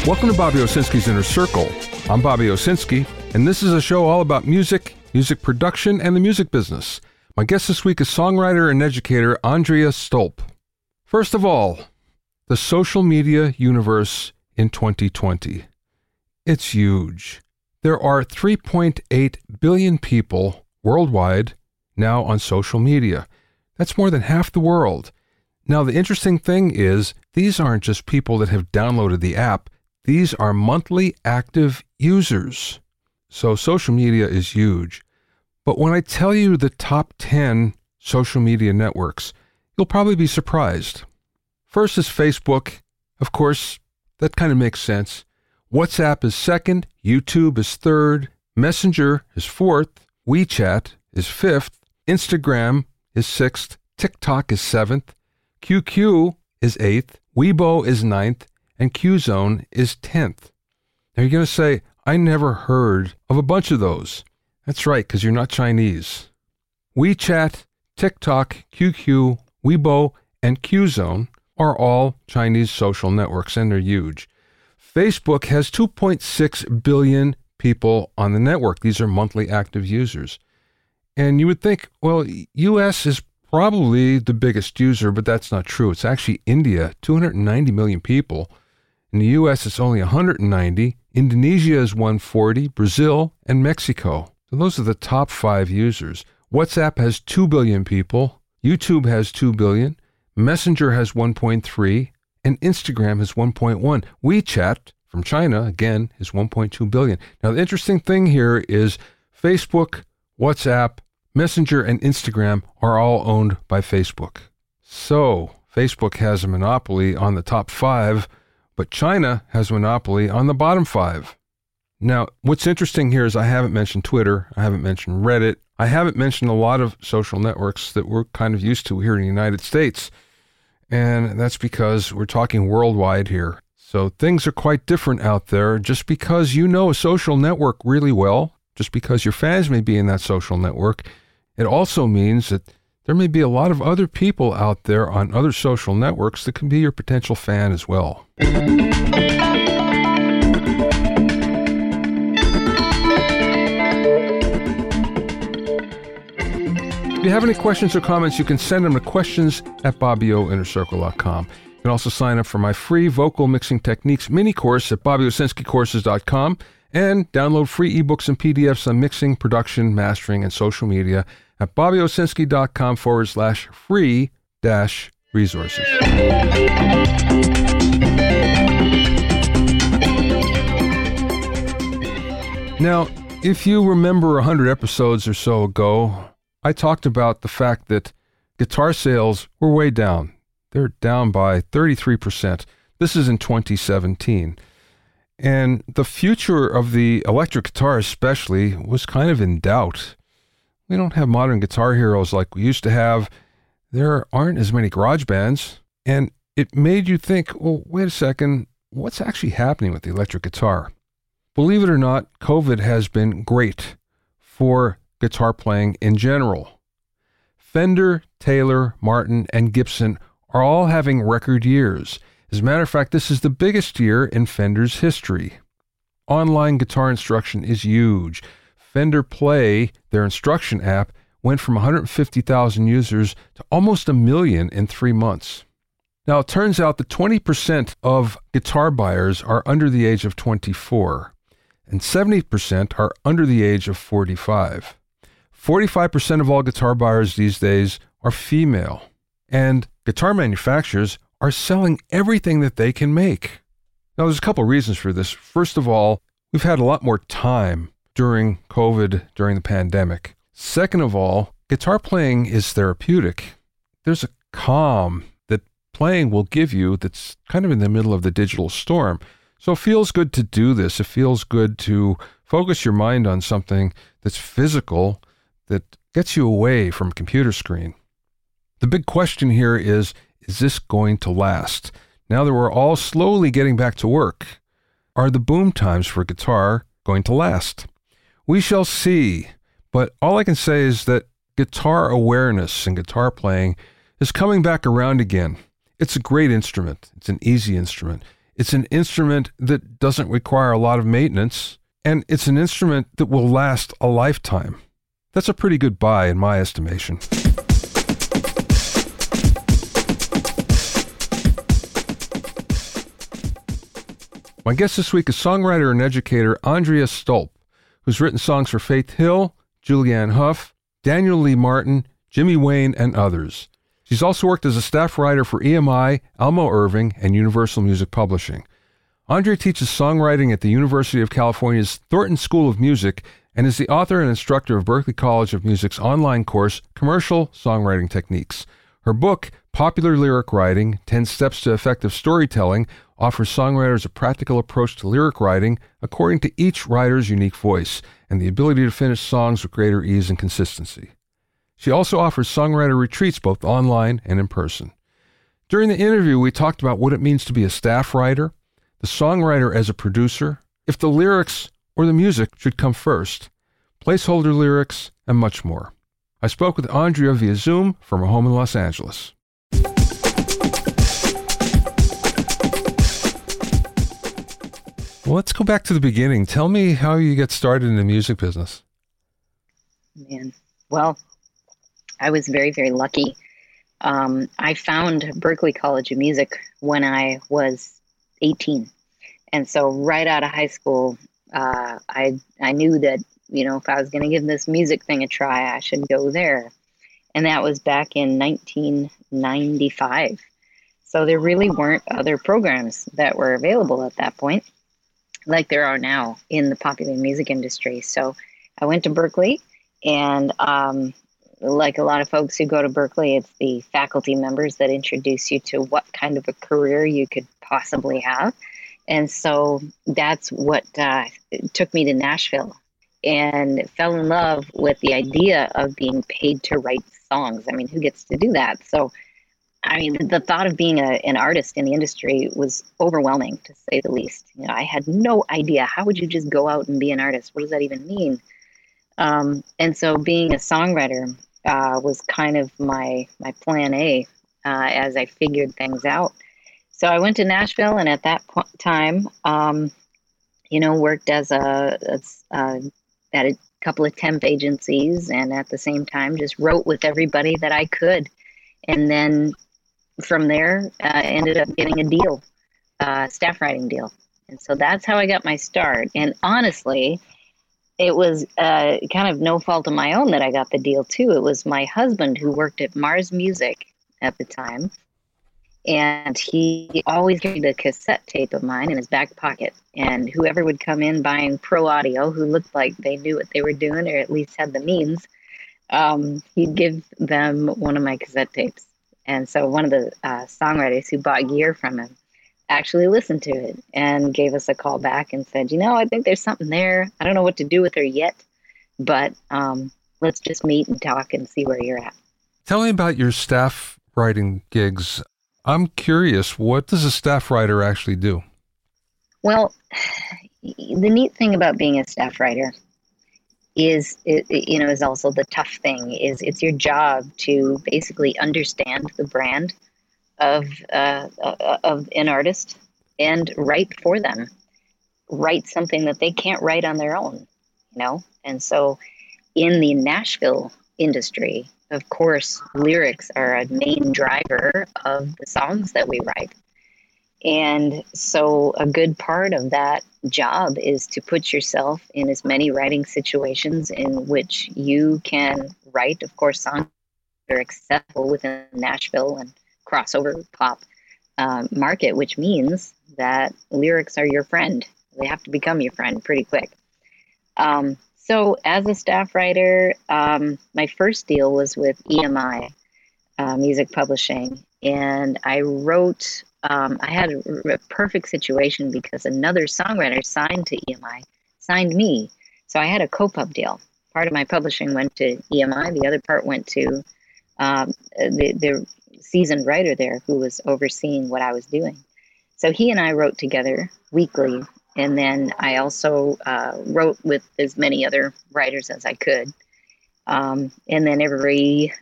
Welcome to Bobby Owsinski's Inner Circle. I'm Bobby Owsinski, and this is a show all about music, music production, and the music business. My guest this week is songwriter and educator Andrea Stolp. First of all, the social media universe in 2020. It's huge. There are 3.8 billion people worldwide now on social media. That's more than half the world. Now, the interesting thing is, these aren't just people that have downloaded the app. These are monthly active users. So social media is huge. But when I tell you the top 10 social media networks, you'll probably be surprised. First is Facebook. Of course, that kind of makes sense. WhatsApp is second. YouTube is third. Messenger is fourth. WeChat is fifth. Instagram is sixth. TikTok is seventh. QQ is eighth. Weibo is ninth. And Qzone is 10th. Now you're going to say, I never heard of a bunch of those. That's right, because you're not Chinese. WeChat, TikTok, QQ, Weibo, and Qzone are all Chinese social networks, and they're huge. Facebook has 2.6 billion people on the network. These are monthly active users. And you would think, well, US is probably the biggest user, but that's not true. It's actually India, 290 million people. In the U.S., it's only 190. Indonesia is 140, Brazil, and Mexico. So those are the top 5 users. WhatsApp has 2 billion people. YouTube has 2 billion. Messenger has 1.3. And Instagram has 1.1. WeChat, from China, again, is 1.2 billion. Now, the interesting thing here is Facebook, WhatsApp, Messenger, and Instagram are all owned by Facebook. So Facebook has a monopoly on the top 5, but China has a monopoly on the bottom 5. Now, what's interesting here is I haven't mentioned Twitter. I haven't mentioned Reddit. I haven't mentioned a lot of social networks that we're kind of used to here in the United States. And that's because we're talking worldwide here. So things are quite different out there. Just because you know a social network really well, just because your fans may be in that social network, it also means that there may be a lot of other people out there on other social networks that can be your potential fan as well. If you have any questions or comments, you can send them to questions@bobbyoinnercircle.com. You can also sign up for my free vocal mixing techniques mini course at bobbyowsinskicourses.com and download free ebooks and PDFs on mixing, production, mastering, and social media at bobbyowsinski.com/free-resources. Now, if you remember 100 episodes or so ago, I talked about the fact that guitar sales were way down. They're down by 33%. This is in 2017. And the future of the electric guitar especially was kind of in doubt. We don't have modern guitar heroes like we used to have. There aren't as many garage bands. And it made you think, well, wait a second, what's actually happening with the electric guitar? Believe it or not, COVID has been great for guitar playing in general. Fender, Taylor, Martin, and Gibson are all having record years. As a matter of fact, this is the biggest year in Fender's history. Online guitar instruction is huge. Fender Play, their instruction app, went from 150,000 users to almost 1 million in 3 months. Now, it turns out that 20% of guitar buyers are under the age of 24, and 70% are under the age of 45. 45% of all guitar buyers these days are female, and guitar manufacturers are selling everything that they can make. Now, there's a couple reasons for this. First of all, we've had a lot more time during COVID, during the pandemic. Second of all, guitar playing is therapeutic. There's a calm that playing will give you that's kind of in the middle of the digital storm. So it feels good to do this. It feels good to focus your mind on something that's physical, that gets you away from a computer screen. The big question here is this going to last? Now that we're all slowly getting back to work, are the boom times for guitar going to last? We shall see, but all I can say is that guitar awareness and guitar playing is coming back around again. It's a great instrument. It's an easy instrument. It's an instrument that doesn't require a lot of maintenance, and it's an instrument that will last a lifetime. That's a pretty good buy in my estimation. My guest this week is songwriter and educator Andrea Stolp, who's written songs for Faith Hill, Julianne Hough, Daniel Lee Martin, Jimmy Wayne, and others. She's also worked as a staff writer for EMI, Almo Irving, and Universal Music Publishing. Andrea teaches songwriting at the University of California's Thornton School of Music and is the author and instructor of Berklee College of Music's online course, Commercial Songwriting Techniques. Her book, Popular Lyric Writing, 10 Steps to Effective Storytelling, offers songwriters a practical approach to lyric writing according to each writer's unique voice and the ability to finish songs with greater ease and consistency. She also offers songwriter retreats both online and in person. During the interview, we talked about what it means to be a staff writer, the songwriter as a producer, if the lyrics or the music should come first, placeholder lyrics, and much more. I spoke with Andrea via Zoom from her home in Los Angeles. Well, let's go back to the beginning. Tell me how you get started in the music business. Man, well, I was very, very lucky. I found Berklee College of Music when I was 18. And so right out of high school, I knew that, if I was going to give this music thing a try, I should go there. And that was back in 1995. So there really weren't other programs that were available at that point, like there are now in the popular music industry. So I went to Berklee, and like a lot of folks who go to Berklee, it's the faculty members that introduce you to what kind of a career you could possibly have. And so that's what took me to Nashville, and fell in love with the idea of being paid to write songs. I mean, who gets to do that? So, the thought of being an artist in the industry was overwhelming, to say the least. I had no idea. How would you just go out and be an artist? What does that even mean? And so being a songwriter was kind of my plan A as I figured things out. So I went to Nashville, and at that time, worked as at a couple of temp agencies, and at the same time just wrote with everybody that I could. And then from there, ended up getting a deal, staff writing deal. And so that's how I got my start. And honestly, it was kind of no fault of my own that I got the deal too. It was my husband who worked at Mars Music at the time. And he always carried a cassette tape of mine in his back pocket. And whoever would come in buying pro audio, who looked like they knew what they were doing, or at least had the means, he'd give them one of my cassette tapes. And so one of the songwriters who bought gear from him actually listened to it and gave us a call back and said, I think there's something there. I don't know what to do with her yet, but let's just meet and talk and see where you're at. Tell me about your staff writing gigs. I'm curious, what does a staff writer actually do? Well, the neat thing about being a staff writer is also the tough thing. Is it's your job to basically understand the brand of an artist and write for them, write something that they can't write on their own, And so, in the Nashville industry, of course, lyrics are a main driver of the songs that we write. And so a good part of that job is to put yourself in as many writing situations in which you can write, of course, songs that are accessible within Nashville and crossover pop market, which means that lyrics are your friend. They have to become your friend pretty quick. So as a staff writer, my first deal was with EMI Music Publishing, and I wrote, I had a perfect situation because another songwriter signed to EMI, signed me. So I had a co-pub deal. Part of my publishing went to EMI, the other part went to the seasoned writer there who was overseeing what I was doing. So he and I wrote together weekly. And then I also wrote with as many other writers as I could. And then every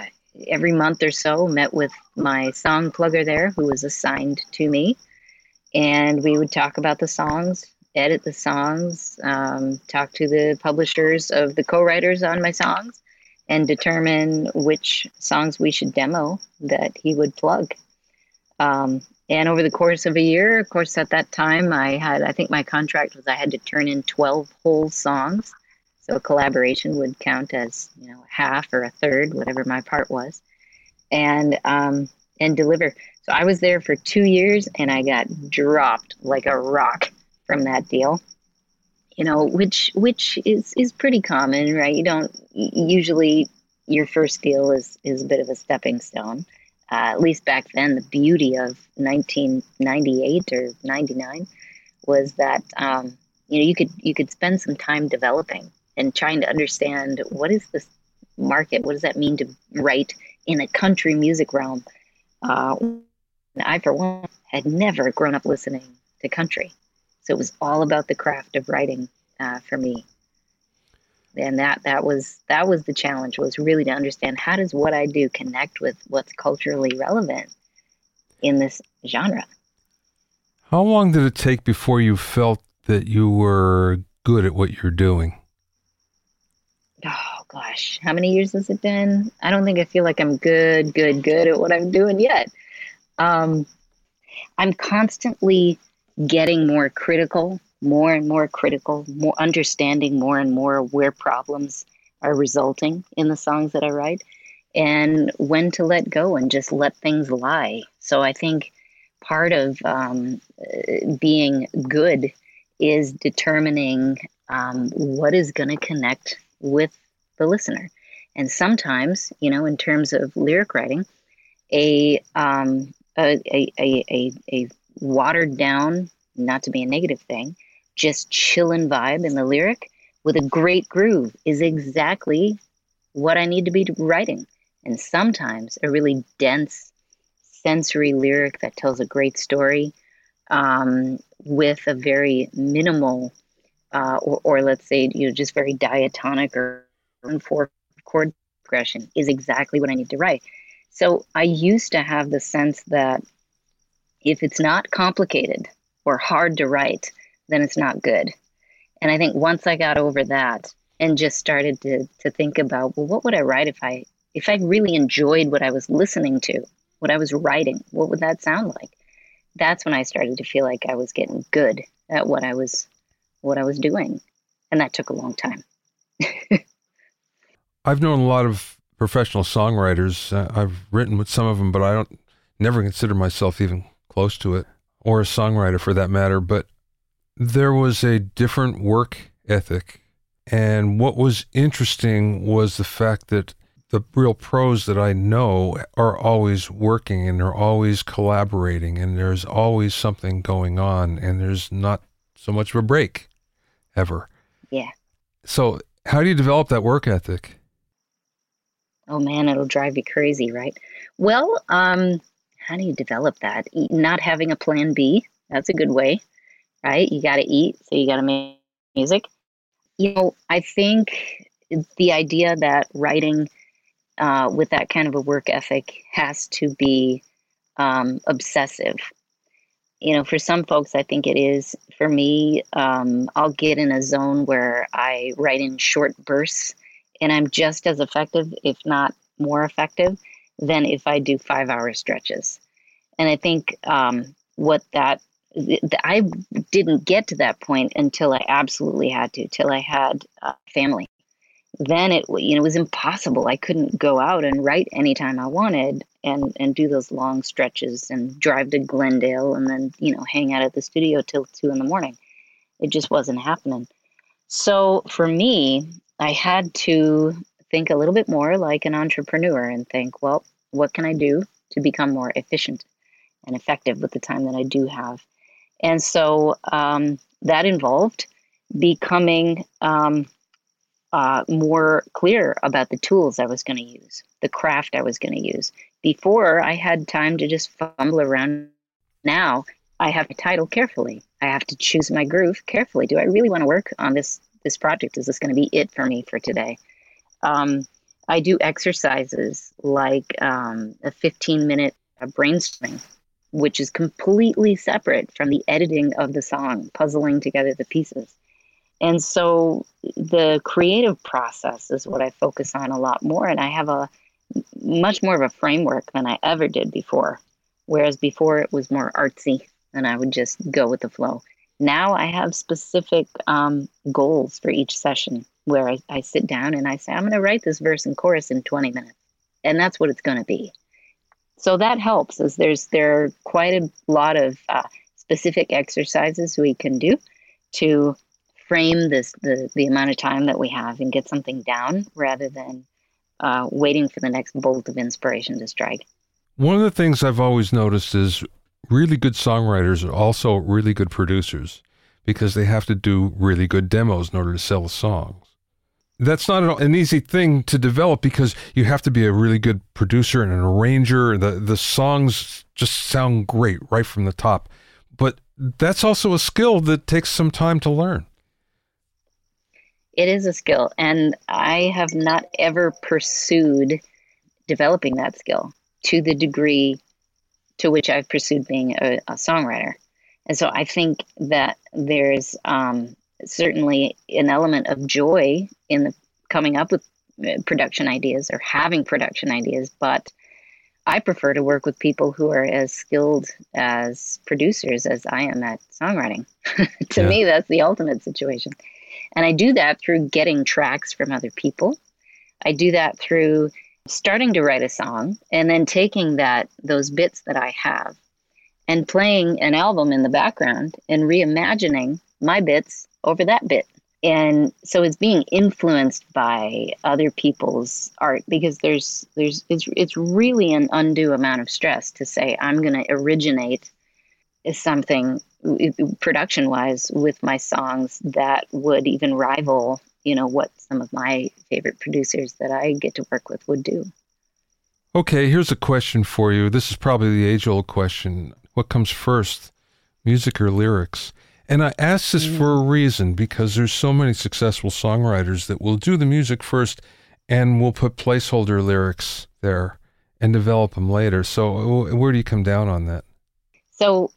month or so met with my song plugger there who was assigned to me. and we would talk about the songs, edit the songs, talk to the publishers of the co-writers on my songs, and determine which songs we should demo that he would plug. And over the course of a year, of course, at that time, I think my contract was I had to turn in 12 whole songs. So a collaboration would count as, half or a third, whatever my part was, and deliver. So I was there for 2 years, and I got dropped like a rock from that deal. Which is pretty common, right? You don't usually, your first deal is a bit of a stepping stone. At least back then, the beauty of 1998 or 99 was that you could spend some time developing and trying to understand what is this market, what does that mean to write in a country music realm. I, for one, had never grown up listening to country, so it was all about the craft of writing for me. And that was the challenge, was really to understand, how does what I do connect with what's culturally relevant in this genre. How long did it take before you felt that you were good at what you're doing? Oh gosh, how many years has it been? I don't think I feel like I'm good at what I'm doing yet. I'm constantly getting more critical, more and more critical, more understanding more and more where problems are resulting in the songs that I write, and when to let go and just let things lie. So I think part of being good is determining what is going to connect with the listener. And sometimes, in terms of lyric writing, a watered down, not to be a negative thing, just chillin' vibe in the lyric with a great groove is exactly what I need to be writing. And sometimes a really dense sensory lyric that tells a great story with a very minimal or let's say, just very diatonic or four chord progression is exactly what I need to write. So I used to have the sense that if it's not complicated or hard to write, then it's not good. And I think once I got over that and just started to think about, well, what would I write if I really enjoyed what I was listening to, what I was writing, what would that sound like? That's when I started to feel like I was getting good at what I was doing. And that took a long time. I've known a lot of professional songwriters. I've written with some of them, but I don't never consider myself even close to it, or a songwriter for that matter. But there was a different work ethic. And what was interesting was the fact that the real pros that I know are always working and they're always collaborating and there's always something going on and there's not so much of a break ever. Yeah. So how do you develop that work ethic? Oh man, it'll drive you crazy, right? Well, how do you develop that? Not having a plan B, that's a good way, right? You got to eat, so you got to make music. I think the idea that writing with that kind of a work ethic has to be obsessive. For some folks, I think it is. For me, I'll get in a zone where I write in short bursts, and I'm just as effective, if not more effective, than if I do 5-hour stretches. And I think I didn't get to that point until I absolutely had to, till I had family. Then it was impossible. I couldn't go out and write anytime I wanted and do those long stretches and drive to Glendale and then, hang out at the studio till 2 a.m. It just wasn't happening. So for me, I had to think a little bit more like an entrepreneur and think, well, what can I do to become more efficient and effective with the time that I do have? And so that involved becoming more clear about the tools I was going to use, the craft I was going to use. Before, I had time to just fumble around. Now, I have to title carefully. I have to choose my groove carefully. Do I really want to work on this project? Is this going to be it for me for today? I do exercises like a 15-minute brainstorming which is completely separate from the editing of the song, puzzling together the pieces. And so the creative process is what I focus on a lot more. And I have a much more of a framework than I ever did before. Whereas before it was more artsy and I would just go with the flow. Now I have specific goals for each session where I sit down and I say, I'm going to write this verse and chorus in 20 minutes. And that's what it's going to be. So that helps, as there are quite a lot of specific exercises we can do to frame the amount of time that we have and get something down rather than waiting for the next bolt of inspiration to strike. One of the things I've always noticed is really good songwriters are also really good producers because they have to do really good demos in order to sell the songs. That's not an easy thing to develop because you have to be a really good producer and an arranger. The songs just sound great right from the top. But that's also a skill that takes some time to learn. It is a skill, and I have not ever pursued developing that skill to the degree to which I've pursued being a songwriter. And so I think that there's certainly an element of joy in the coming up with production ideas or having production ideas, but I prefer to work with people who are as skilled as producers as I am at songwriting. To me, that's the ultimate situation. And I do that through getting tracks from other people. I do that through starting to write a song and then taking those bits that I have and playing an album in the background and reimagining my bits over that bit. And so it's being influenced by other people's art because it's really an undue amount of stress to say I'm going to originate something production-wise with my songs that would even rival, what some of my favorite producers that I get to work with would do. Okay, here's a question for you. This is probably the age-old question. What comes first, music or lyrics? And I ask this for a reason, because there's so many successful songwriters that will do the music first and will put placeholder lyrics there and develop them later. So where do you come down on that? So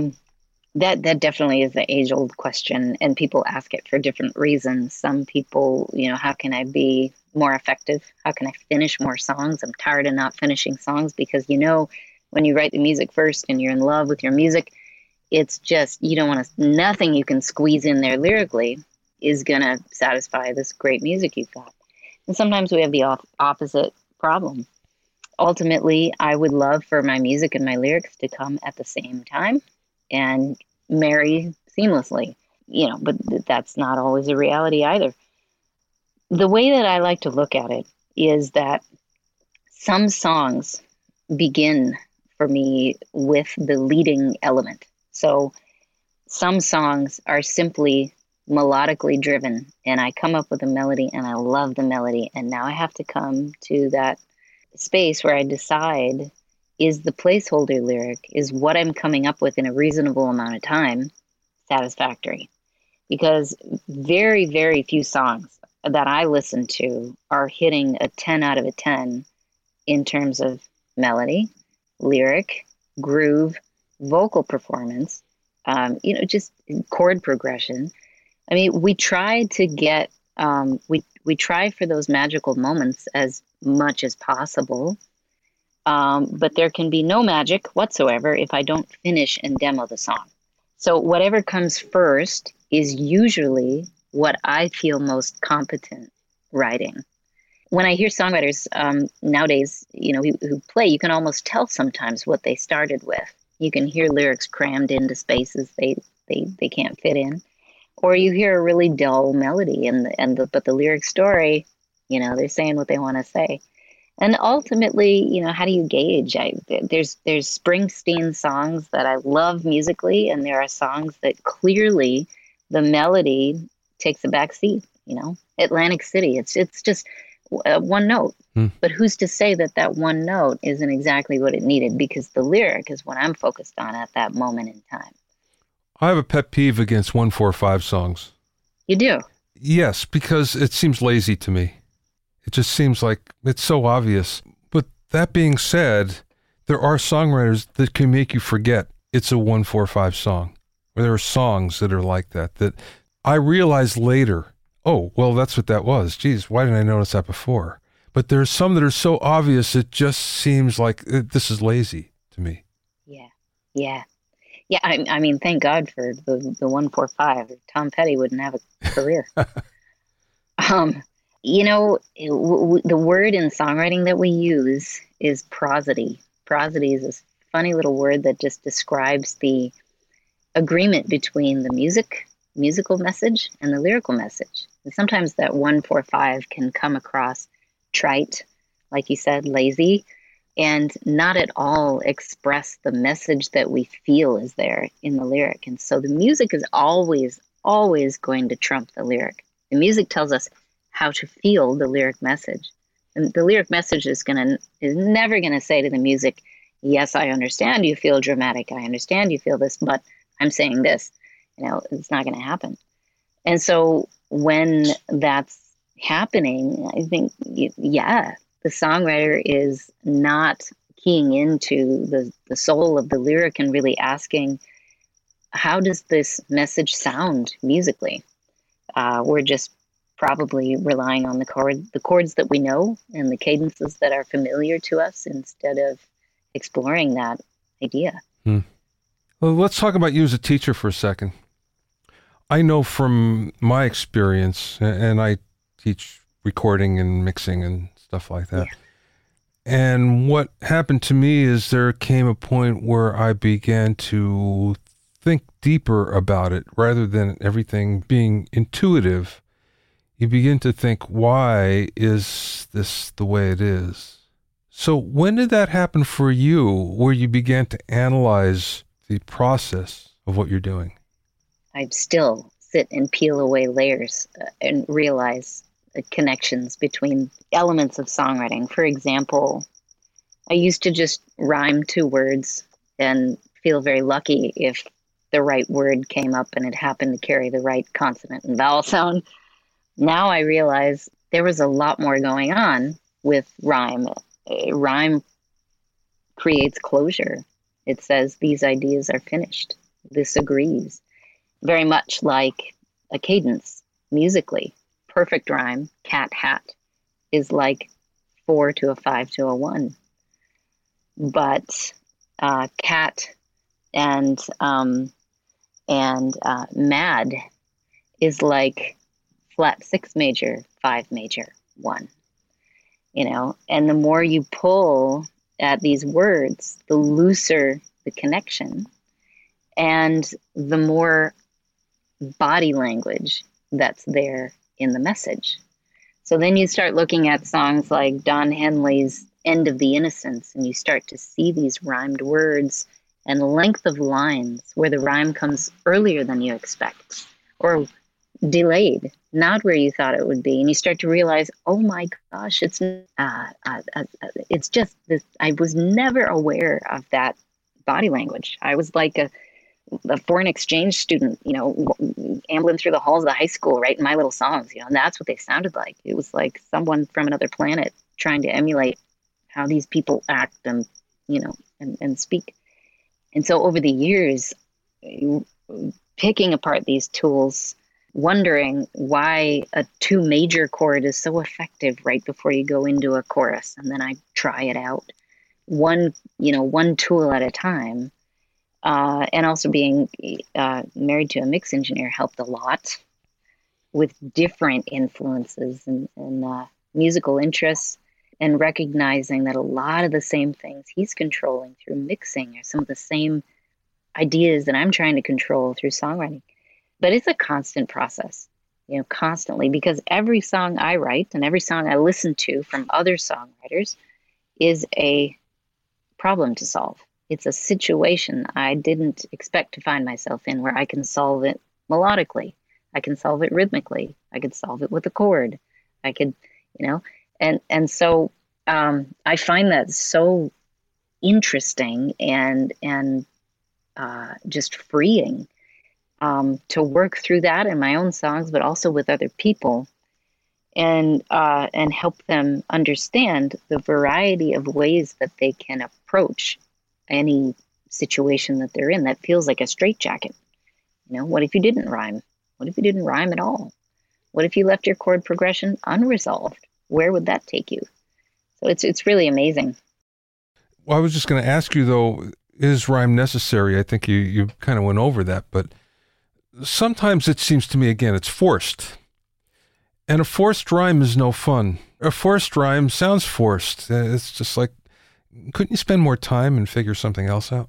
that definitely is the age-old question, and people ask it for different reasons. Some people, how can I be more effective? How can I finish more songs? I'm tired of not finishing songs because, when you write the music first and you're in love with your music, it's just, you don't want to, nothing you can squeeze in there lyrically is going to satisfy this great music you've got. And sometimes we have the opposite problem. Ultimately, I would love for my music and my lyrics to come at the same time and marry seamlessly, but that's not always a reality either. The way that I like to look at it is that some songs begin for me with the leading element. So some songs are simply melodically driven, and I come up with a melody and I love the melody. And now I have to come to that space where I decide, is the placeholder lyric, is what I'm coming up with in a reasonable amount of time satisfactory? Because very, very few songs that I listen to are hitting a 10 out of a 10 in terms of melody, lyric, groove, vocal performance, just chord progression. I mean, we try to get, we try for those magical moments as much as possible, but there can be no magic whatsoever if I don't finish and demo the song. So whatever comes first is usually what I feel most competent writing. When I hear songwriters nowadays, who play, you can almost tell sometimes what they started with. You can hear lyrics crammed into spaces they can't fit in, or you hear a really dull melody but the lyric story, they're saying what they want to say. And ultimately, how do you gauge? There's Springsteen songs that I love musically, and there are songs that clearly the melody takes a back seat. Atlantic City, it's just one note. But who's to say that one note isn't exactly what it needed? Because the lyric is what I'm focused on at that moment in time. I have a pet peeve against 1-4-5 songs. You do? Yes, because it seems lazy to me. It just seems like it's so obvious. But that being said, there are songwriters that can make you forget it's a 1-4-5 song. Or there are songs that are like that I realized later, oh, well, that's what that was. Geez, why didn't I notice that before? But there's some that are so obvious, it just seems like this is lazy to me. Yeah. Yeah. Yeah. I mean, thank God for the 1-4-5. Tom Petty wouldn't have a career. The word in songwriting that we use is prosody. Prosody is this funny little word that just describes the agreement between the musical message and the lyrical message. And sometimes that 1-4-5 can come across trite, like you said, lazy, and not at all express the message that we feel is there in the lyric. And so the music is always, always going to trump the lyric. The music tells us how to feel the lyric message. And the lyric message is never gonna say to the music, yes, I understand you feel dramatic. I understand you feel this, but I'm saying this. It's not gonna happen. And so when that's happening, I think, the songwriter is not keying into the soul of the lyric and really asking, how does this message sound musically? We're just probably relying on the chords that we know and the cadences that are familiar to us instead of exploring that idea. Well, let's talk about you as a teacher for a second. I know from my experience, and I teach recording and mixing and stuff like that. Yeah. And what happened to me is there came a point where I began to think deeper about it rather than everything being intuitive. You begin to think, why is this the way it is? So when did that happen for you, where you began to analyze the process of what you're doing? I still sit and peel away layers and realize the connections between elements of songwriting. For example, I used to just rhyme 2 words and feel very lucky if the right word came up and it happened to carry the right consonant and vowel sound. Now I realize there was a lot more going on with rhyme. Rhyme creates closure. It says these ideas are finished. This agrees. Very much like a cadence musically. Perfect rhyme, cat, hat, is like 4 to a 5 to a 1. But cat and mad is like flat 6 major, 5 major, 1. And the more you pull at these words, the looser the connection and the more body language that's there in the message. So then you start looking at songs like Don Henley's End of the Innocents, and you start to see these rhymed words and length of lines where the rhyme comes earlier than you expect or delayed, not where you thought it would be. And you start to realize, oh my gosh, it's just this. I was never aware of that body language. I was like a foreign exchange student, ambling through the halls of the high school, writing my little songs, and that's what they sounded like. It was like someone from another planet trying to emulate how these people act and, and speak. And so over the years, picking apart these tools, wondering why a 2 major chord is so effective right before you go into a chorus. And then I try it out one tool at a time. And also being married to a mix engineer helped a lot with different influences and musical interests, and recognizing that a lot of the same things he's controlling through mixing are some of the same ideas that I'm trying to control through songwriting. But it's a constant process, constantly, because every song I write and every song I listen to from other songwriters is a problem to solve. It's a situation I didn't expect to find myself in, where I can solve it melodically. I can solve it rhythmically. I could solve it with a chord. I could, and so I find that so interesting and just freeing to work through that in my own songs, but also with other people. and help them understand the variety of ways that they can approach any situation that they're in that feels like a straitjacket. What if you didn't rhyme? What if you didn't rhyme at all? What if you left your chord progression unresolved? Where would that take you? So it's really amazing. Well, I was just going to ask you, though, is rhyme necessary? I think you kind of went over that, but sometimes it seems to me, again, it's forced. And a forced rhyme is no fun. A forced rhyme sounds forced. It's just like, couldn't you spend more time and figure something else out?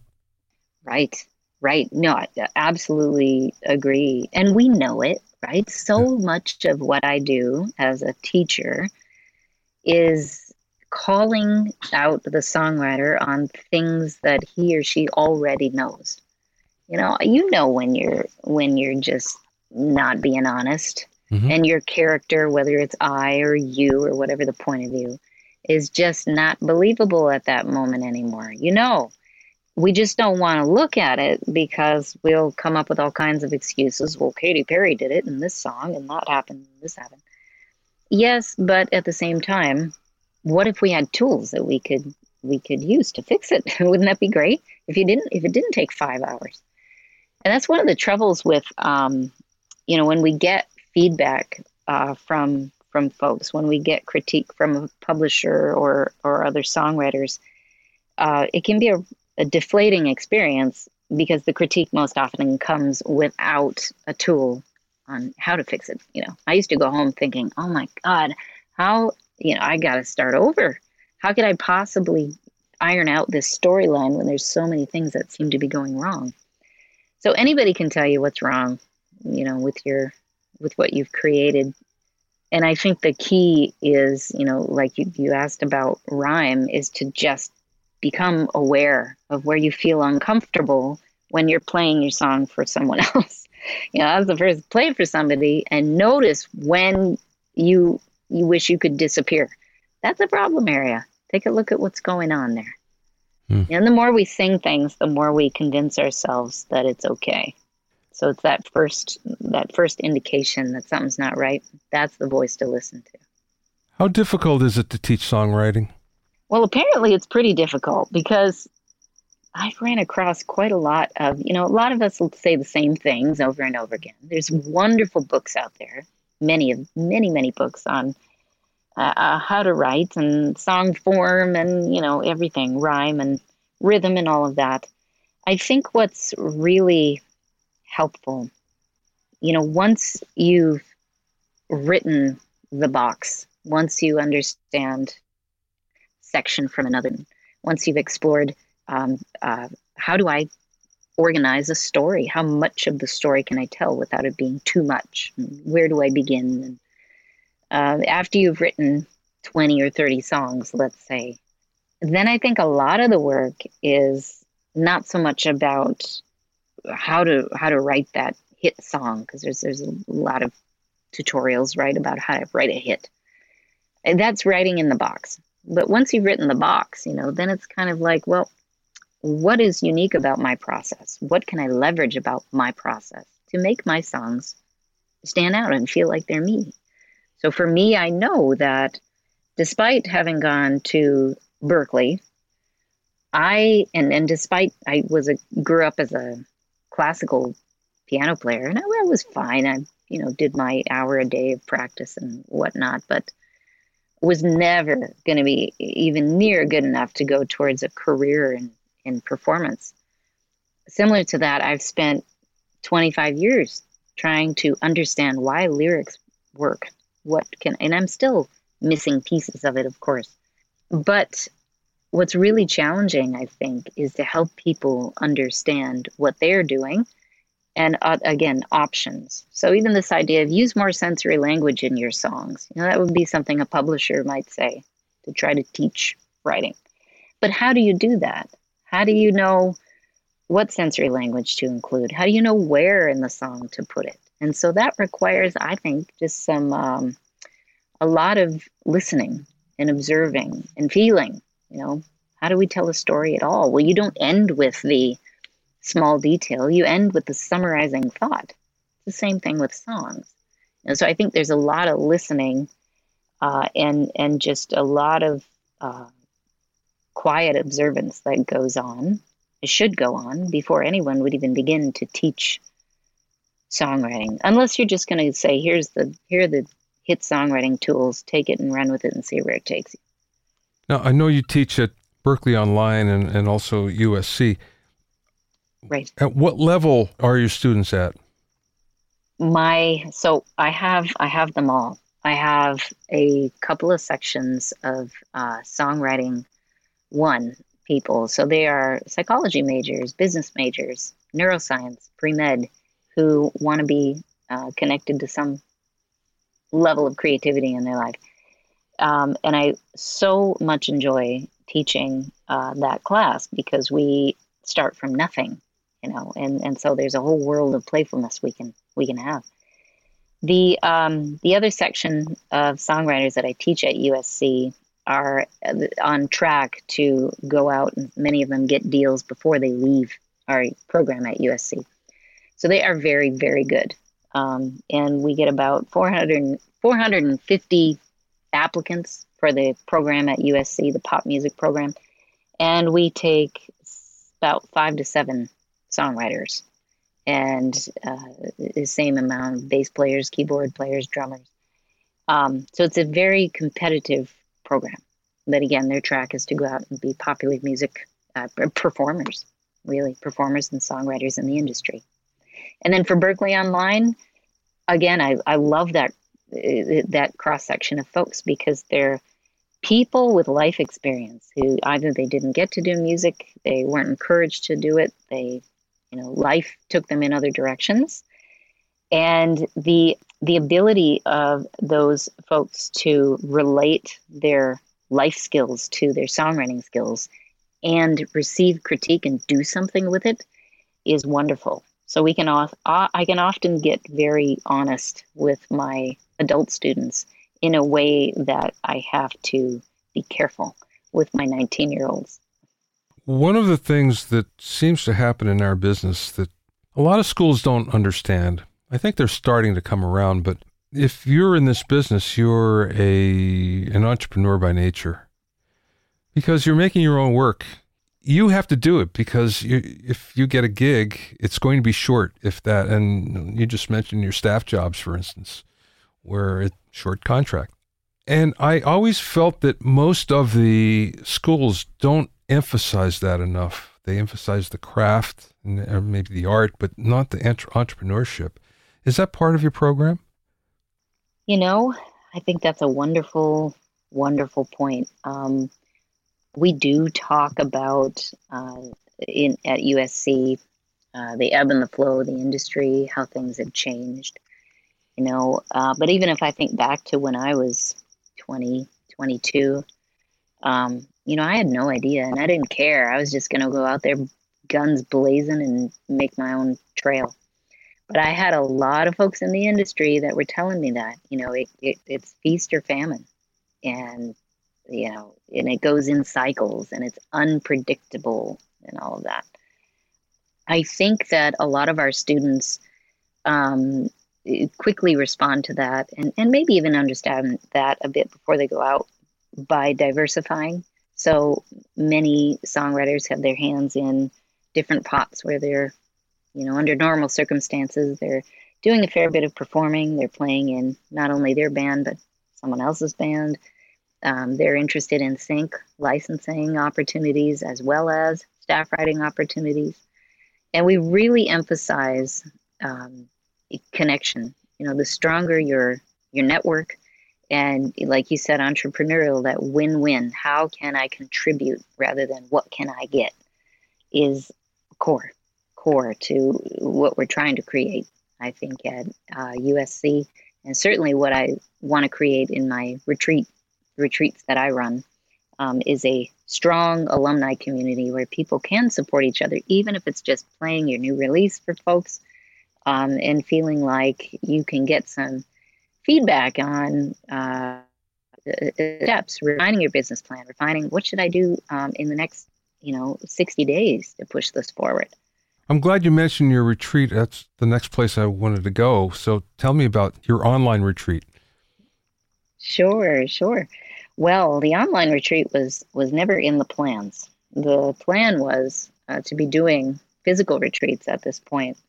Right. No, I absolutely agree. And we know it, right? So much of what I do as a teacher is calling out the songwriter on things that he or she already knows. When you're just not being honest, and your character, whether it's I or you or whatever the point of view, is just not believable at that moment anymore. We just don't want to look at it because we'll come up with all kinds of excuses. Well, Katy Perry did it in this song and that happened and this happened. Yes, but at the same time, what if we had tools that we could use to fix it? Wouldn't that be great? If it didn't take 5 hours. And that's one of the troubles with when we get feedback from folks, when we get critique from a publisher or other songwriters, it can be a deflating experience because the critique most often comes without a tool on how to fix it. I used to go home thinking, oh my God, how, I got to start over. How could I possibly iron out this storyline when there's so many things that seem to be going wrong? So anybody can tell you what's wrong, with what you've created. And I think the key is, like you asked about rhyme, is to just become aware of where you feel uncomfortable when you're playing your song for someone else. That's the first, play it for somebody and notice when you wish you could disappear. That's a problem area. Take a look at what's going on there. And the more we sing things, the more we convince ourselves that it's okay. So it's that first indication that something's not right. That's the voice to listen to. How difficult is it to teach songwriting? Well, apparently it's pretty difficult because I've ran across quite a lot of, a lot of us will say the same things over and over again. There's wonderful books out there, many books on how to write and song form and, everything, rhyme and rhythm and all of that. I think what's really helpful, once you've written the box, once you understand section from another, once you've explored how do I organize a story, how much of the story can I tell without it being too much, where do I begin? And after you've written 20 or 30 songs, let's say, then I think a lot of the work is not so much about how to write that hit song, because there's a lot of tutorials, right, about how to write a hit. And that's writing in the box. But once you've written the box, then it's kind of like, well, what is unique about my process? What can I leverage about my process to make my songs stand out and feel like they're me? So for me, I know that despite having gone to Berklee, despite I grew up as a classical piano player, and I was fine. I did my hour a day of practice and whatnot, but was never going to be even near good enough to go towards a career in performance. Similar to that, I've spent 25 years trying to understand why lyrics work. And I'm still missing pieces of it, of course. But what's really challenging, I think, is to help people understand what they're doing and, again, options. So even this idea of use more sensory language in your songs, that would be something a publisher might say to try to teach writing. But how do you do that? How do you know what sensory language to include? How do you know where in the song to put it? And so that requires, I think, just a lot of listening and observing and feeling. How do we tell a story at all? Well, you don't end with the small detail. You end with the summarizing thought. It's the same thing with songs. So I think there's a lot of listening and just a lot of quiet observance that goes on, it should go on before anyone would even begin to teach songwriting, unless you're just going to say, here are the hit songwriting tools, take it and run with it and see where it takes you. Now, I know you teach at Berklee Online and also USC. Right. At what level are your students at? So I have them all. I have a couple of sections of songwriting one people. So they are psychology majors, business majors, neuroscience, pre-med, who want to be connected to some level of creativity in their life. And I so much enjoy teaching that class because we start from nothing, and so there's a whole world of playfulness we can have. The other section of songwriters that I teach at USC are on track to go out, and many of them get deals before they leave our program at USC. So they are very, very good. And we get about 450 applicants for the program at USC, the pop music program. And we take about 5 to 7 songwriters and the same amount of bass players, keyboard players, drummers. So it's a very competitive program. But again, their track is to go out and be popular music performers, really, performers and songwriters in the industry. And then for Berklee Online, again, I love that cross-section of folks because they're people with life experience who either they didn't get to do music, they weren't encouraged to do it, life took them in other directions. And the ability of those folks to relate their life skills to their songwriting skills and receive critique and do something with it is wonderful. So I can often get very honest with my adult students in a way that I have to be careful with my 19-year-olds. One of the things that seems to happen in our business that a lot of schools don't understand, I think they're starting to come around, but if you're in this business, you're an entrepreneur by nature because you're making your own work. You have to do it because if you get a gig, it's going to be short, if that. And you just mentioned your staff jobs, for instance, where it's short contract. And I always felt that most of the schools don't emphasize that enough. They emphasize the craft or maybe the art, but not the entrepreneurship. Is that part of your program? I think that's a wonderful, wonderful point. We do talk about at USC the ebb and the flow of the industry, how things have changed. But even if I think back to when I was 20, 22, I had no idea and I didn't care. I was just going to go out there, guns blazing, and make my own trail. But I had a lot of folks in the industry that were telling me that, it's feast or famine. And, and it goes in cycles and it's unpredictable and all of that. I think that a lot of our students quickly respond to that and maybe even understand that a bit before they go out by diversifying. So many songwriters have their hands in different pots where they're, under normal circumstances, they're doing a fair bit of performing. They're playing in not only their band, but someone else's band. They're interested in sync licensing opportunities as well as staff writing opportunities. And we really emphasize connection. The stronger your network and, like you said, entrepreneurial, that win-win, how can I contribute rather than what can I get, is core to what we're trying to create, I think, at USC, and certainly what I want to create in my retreats that I run is a strong alumni community where people can support each other, even if it's just playing your new release for folks and feeling like you can get some feedback on steps, refining your business plan, refining what should I do in the next 60 days to push this forward. I'm glad you mentioned your retreat. That's the next place I wanted to go. So tell me about your online retreat. Sure, sure. Well, the online retreat was never in the plans. The plan was to be doing physical retreats at this point.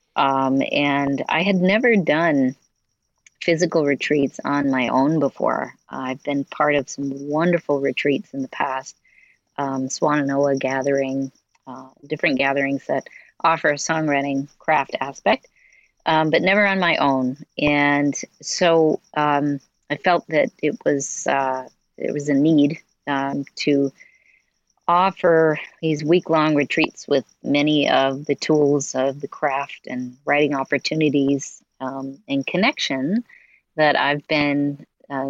And I had never done physical retreats on my own before. I've been part of some wonderful retreats in the past, Swananoa gathering, different gatherings that offer a songwriting craft aspect, but never on my own. And so I felt that it was a need to offer these week-long retreats with many of the tools of the craft and writing opportunities and connection that I've been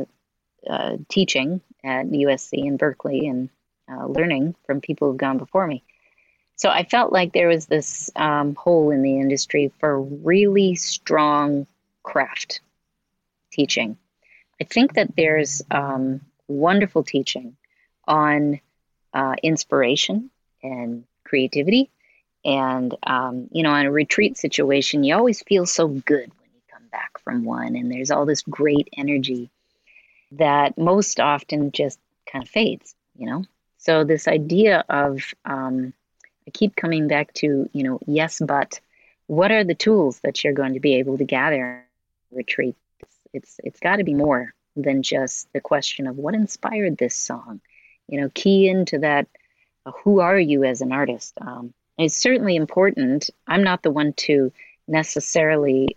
teaching at USC and Berkeley and learning from people who've gone before me. So I felt like there was this hole in the industry for really strong craft teaching. I think that there's wonderful teaching on inspiration and creativity. And, in a retreat situation, you always feel so good when you come back from one. And there's all this great energy that most often just kind of fades. So this idea of, I keep coming back to, yes, but what are the tools that you're going to be able to gather in retreat? It's got to be more than just the question of what inspired this song. Key into that. Who are you as an artist? It's certainly important. I'm not the one to necessarily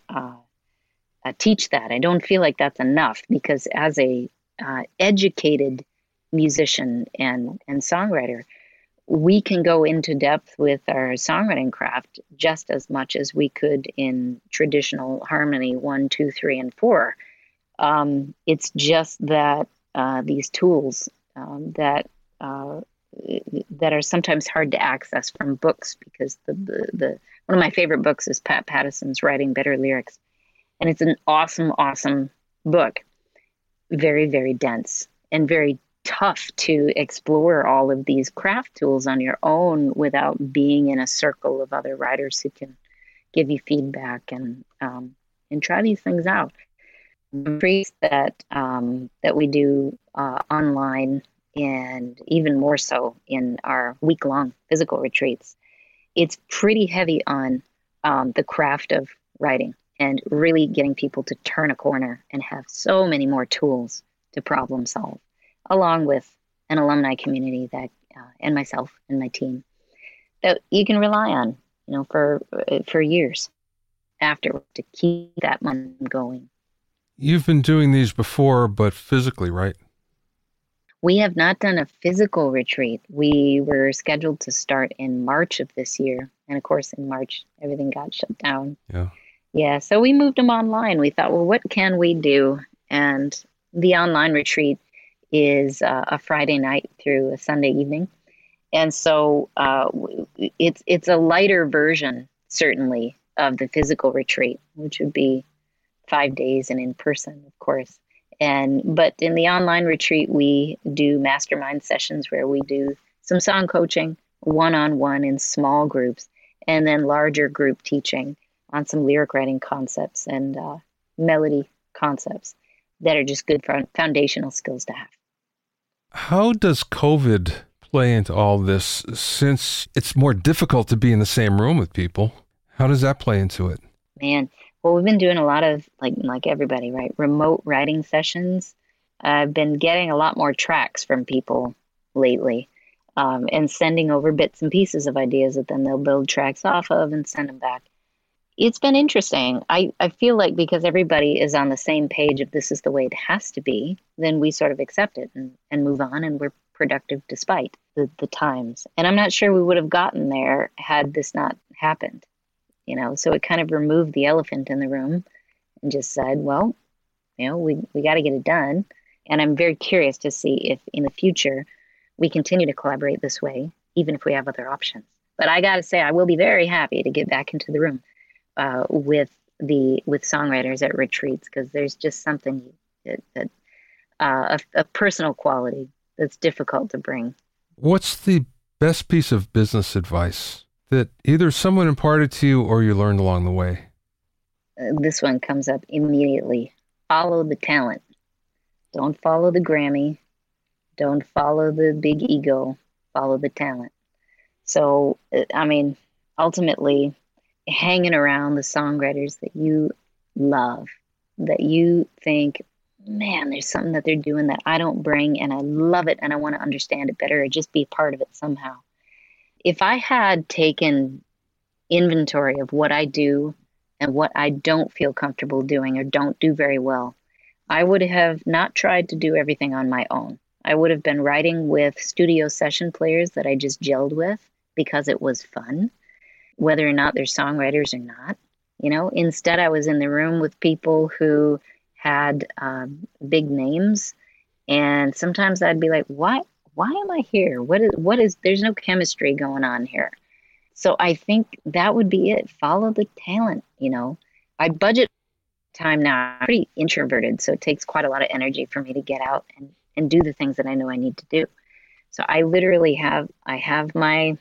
teach that. I don't feel like that's enough because as a educated musician and songwriter, we can go into depth with our songwriting craft just as much as we could in traditional harmony 1, 2, 3, and 4. It's just that these tools that are sometimes hard to access from books because the one of my favorite books is Pat Patterson's Writing Better Lyrics, and it's an awesome book, very, very dense and very tough to explore all of these craft tools on your own without being in a circle of other writers who can give you feedback and try these things out. The retreats that we do online, and even more so in our week-long physical retreats, it's pretty heavy on the craft of writing and really getting people to turn a corner and have so many more tools to problem solve, along with an alumni community that and myself and my team that you can rely on, for years after to keep that momentum going. You've been doing these before, but physically, right? We have not done a physical retreat. We were scheduled to start in March of this year. And of course, in March, everything got shut down. Yeah. So we moved them online. We thought, well, what can we do? And the online retreat is a Friday night through a Sunday evening. And so it's a lighter version, certainly, of the physical retreat, which would be 5 days and in person, of course. But in the online retreat, we do mastermind sessions where we do some song coaching, one-on-one in small groups, and then larger group teaching on some lyric writing concepts and melody concepts that are just good foundational skills to have. How does COVID play into all this, since it's more difficult to be in the same room with people? How does that play into it? Man, well, we've been doing a lot of, like everybody, right? Remote writing sessions. I've been getting a lot more tracks from people lately, and sending over bits and pieces of ideas that then they'll build tracks off of and send them back. It's been interesting. I feel like because everybody is on the same page of this is the way it has to be, then we sort of accept it and move on, and we're productive despite the times. And I'm not sure we would have gotten there had this not happened. So it kind of removed the elephant in the room and just said, well, we got to get it done. And I'm very curious to see if in the future we continue to collaborate this way, even if we have other options. But I got to say, I will be very happy to get back into the room with songwriters at retreats, because there's just something that a personal quality that's difficult to bring. What's the best piece of business advice that either someone imparted to you or you learned along the way? This one comes up immediately. Follow the talent. Don't follow the Grammy. Don't follow the big ego. Follow the talent. So, I mean, ultimately, hanging around the songwriters that you love, that you think, man, there's something that they're doing that I don't bring, and I love it, and I want to understand it better, or just be part of it somehow. If I had taken inventory of what I do and what I don't feel comfortable doing or don't do very well, I would have not tried to do everything on my own. I would have been writing with studio session players that I just gelled with because it was fun, whether or not they're songwriters or not. Instead, I was in the room with people who had big names, and sometimes I'd be like, why am I here? What is, there's no chemistry going on here. So I think that would be it. Follow the talent. I budget time now. I'm pretty introverted, so it takes quite a lot of energy for me to get out and do the things that I know I need to do. So I literally have my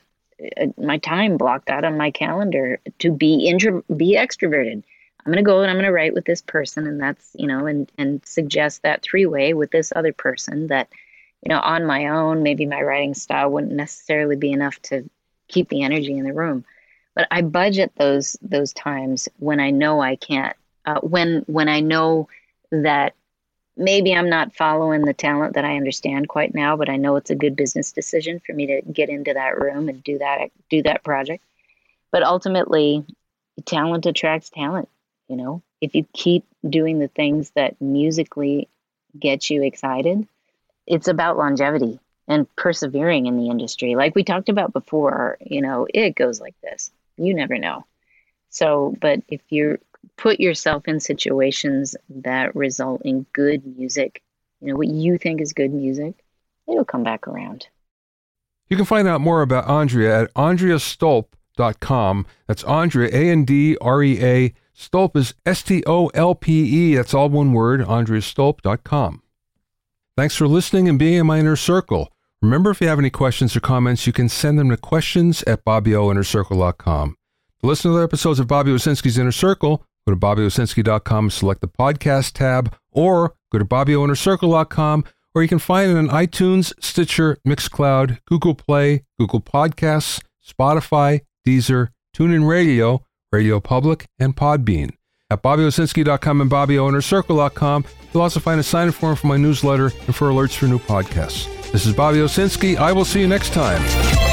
time blocked out on my calendar to be extroverted. I'm going to go and I'm going to write with this person, and that's, and suggest that 3-way with this other person that, on my own, maybe my writing style wouldn't necessarily be enough to keep the energy in the room. But I budget those times when I know I can't, when I know that maybe I'm not following the talent that I understand quite now, but I know it's a good business decision for me to get into that room and do that project. But ultimately, talent attracts talent. If you keep doing the things that musically get you excited, it's about longevity and persevering in the industry. Like we talked about before, it goes like this. You never know. So, but if you put yourself in situations that result in good music, what you think is good music, it'll come back around. You can find out more about Andrea at andreastolpe.com. That's Andrea, Andrea. Stolpe is Stolpe. That's all one word, andreastolpe.com. Thanks for listening and being in my inner circle. Remember, if you have any questions or comments, you can send them to questions@BobbyOInnerCircle.com. To listen to other episodes of Bobby Owsinski's Inner Circle, go to BobbyOwsinski.com, select the podcast tab, or go to BobbyOInnerCircle.com, or you can find it on iTunes, Stitcher, Mixcloud, Google Play, Google Podcasts, Spotify, Deezer, TuneIn Radio, Radio Public, and Podbean. At BobbyOwsinski.com and BobbyOInnerCircle.com, you'll also find a sign-up form for my newsletter and for alerts for new podcasts. This is Bobby Owsinski. I will see you next time.